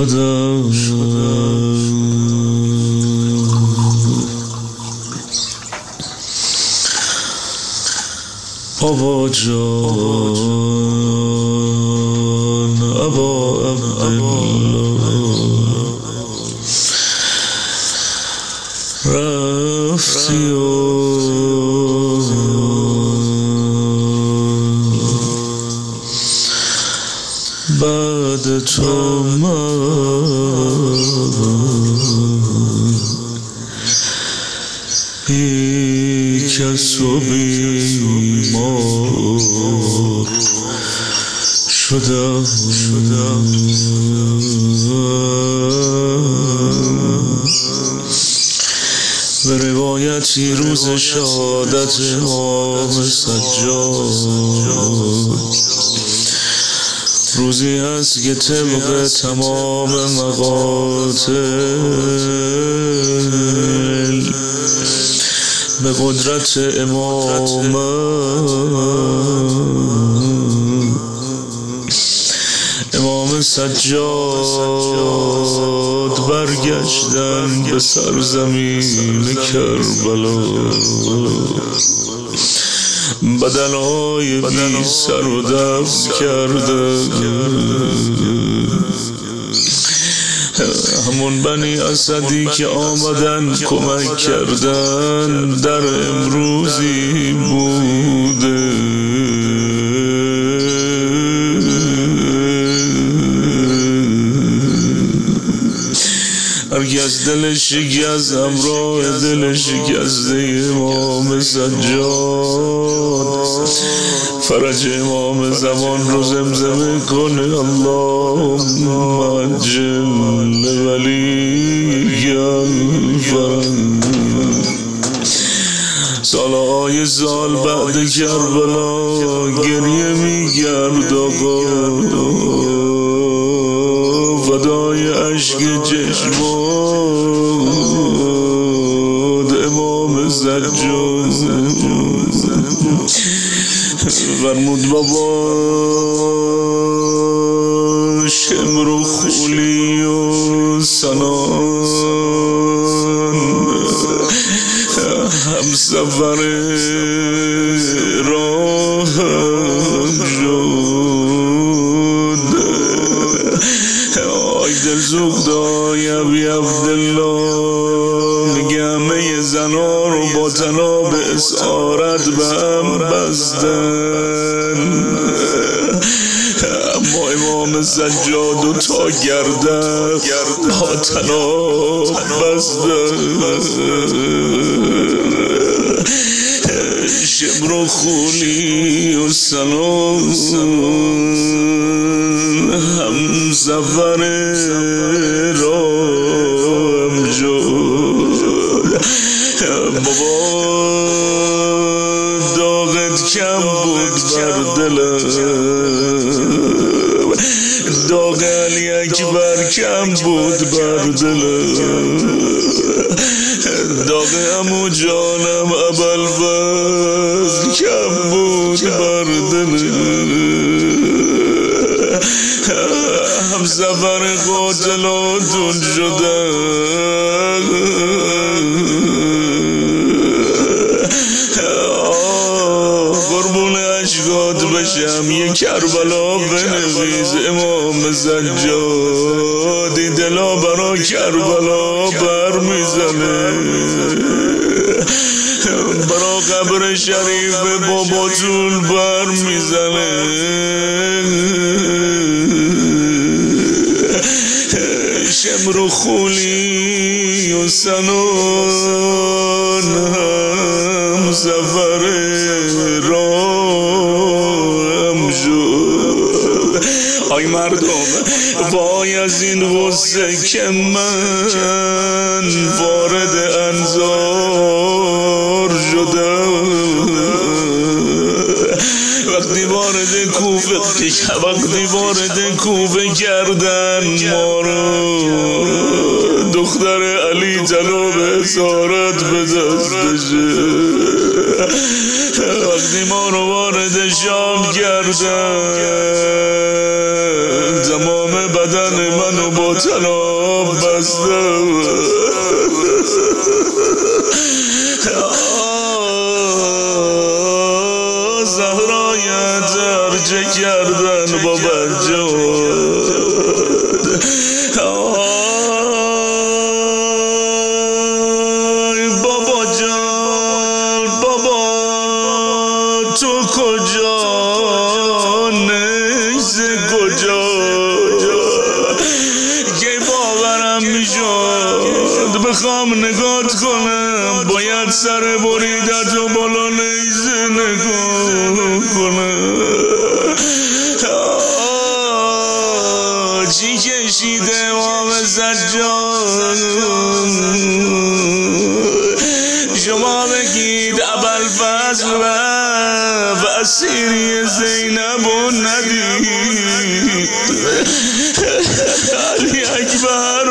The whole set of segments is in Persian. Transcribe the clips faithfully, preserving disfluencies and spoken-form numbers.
شدم بابا جان ابا عبدالله رفتی و بعد تو من بی کس و بیمار شدم به روایتی روز شهادت امام سجاد روزی هست که طبق تمام مقاتل به قدرت امام امام سجاد برگشتن به سرزمین کربلا بدنهای بی سر و دست کرده همون بنی اسدی که آمدن کمک کردن در امروزی بوده هرگز دل شکست همراه دل شکسته امام سجاد فرج امام زمان رو زمزمه کنه اللهم عجل ولی الفرج سالهای سال بعد کربلا گریه میگرد آقا فدای عشق چشمات امام سجاد فرمود بابا شمر و خولی و سنان هم سفر راهم شد آی دل سوختای ابی عبدالله میگه همه زنا رو با تناب اسارت به هم بستن اما امام سجاد و تا گردن با تناب بستن شمر و خولی و سلام هم سفر رام شد بابا داغت کم بود بر دلم داغ علی اکبر کم بود بر دلم داغ عمو جانم ابوالفضل کم بود بر دلم هم سفر قاتلاتون شدن قربون عشقات بشم یه کربلا بنویز امام سجادی دلا برا کربلا بر میزنه برا قبر شریف باباتون بر میزنه شمر و خولی و سنان هم سفر رام شد آی مردم وای از این غصه که من وارد انظار شدم وقتی وارد کوفه وقتی وارد کوفه کردن ما رو دختر علی جناب اسارت به دستشه وقتی ما رو وارد شام کردن تمام بدن منو با تناب بستم. زهرای درجه کردن با برجاد. بابا جان بابا تو کجا نیز کجا که باورم میشد بخوام نگات کنم باید سر بریدت و بالا نیزه نگاه کنم. چی کشیده امام سجاد شما بگید ابوالفضل و اسیری زینب و ندید علی اکبر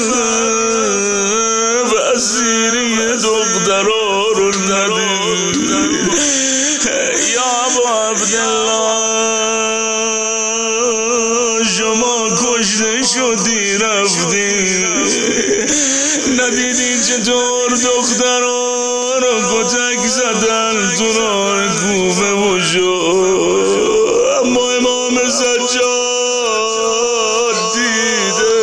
و اسیری دخترها رو ندید. یا ابو عبدالله شما کشته شدی رفتی ندیدی چطور دخترها رو کتک زدن تو راه کوفه و شد، اما امام سجاد دیده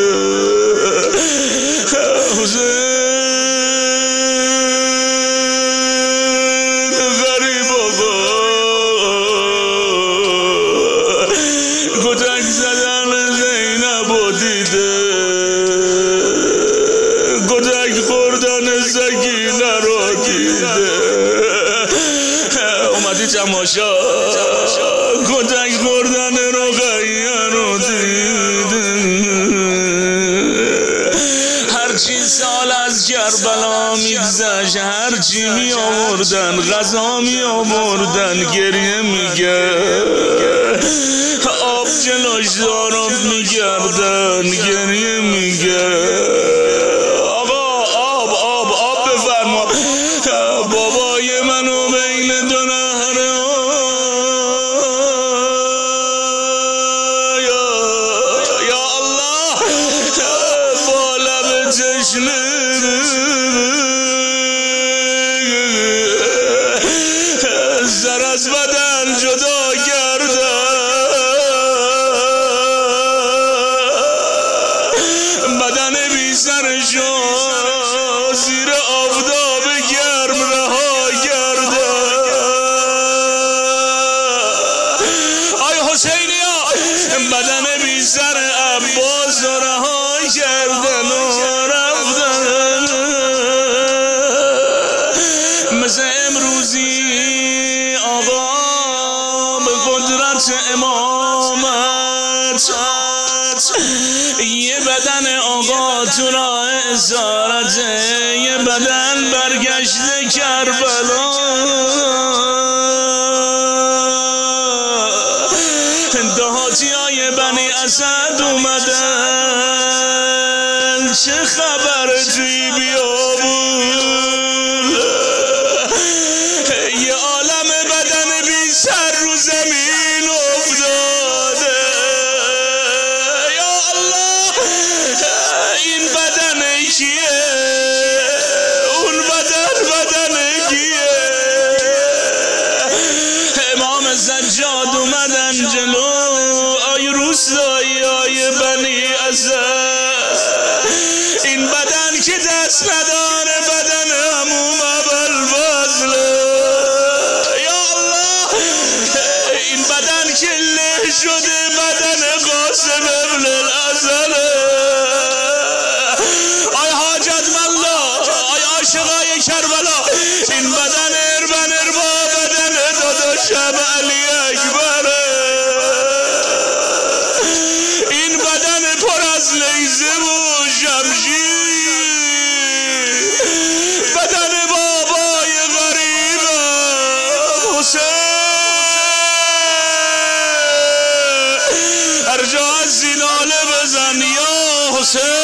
حسین غریب آقا کتک زدن زینب و دیده، کتک خوردن سکینه رو دیده. اومدی تماشا کتک خوردن رقیه رو دیده. هرچی سال از کربلا میگذشت هرچی می آوردن غذا می آوردن گریه میگه آب جلوش دارم میگردن گریه میگه آقا آب آب آب بفرما بابای منو بین دو نهر یا الله با لب تشنه سر از بدن جدا کردن بدن بی سرشو زیر آفتاب گرم رها کردن. آی حسینیا بدن بی سر عباس رها کردن و رفتن مثل امروزی آقا به قدرت امامت یه بدن آقا تو راه اسارته یه بدن برگشته کربلا دهاتی های بنی اسد اومدن چه خبر توی بیابون یه عالم بدن بی سر رو زمین افتاده. یا الله این بدن کیه اون بدن بدن کیه. امام سجاد اومدن جلو آی روستایی های بنی اسد این بدن که دست نداره بدن عموم ابوالفضل. یا الله این بدن که له شده بدن قاسم ابن الازل. آی حاجت ملا آی عاشقای کربلا این بدن اربن اربا بدن داداشم علی اکبر این بدن پر از لیزه و شمشیر بدن بابای غریب حسین هر جا از زیناله بزن یا حسین.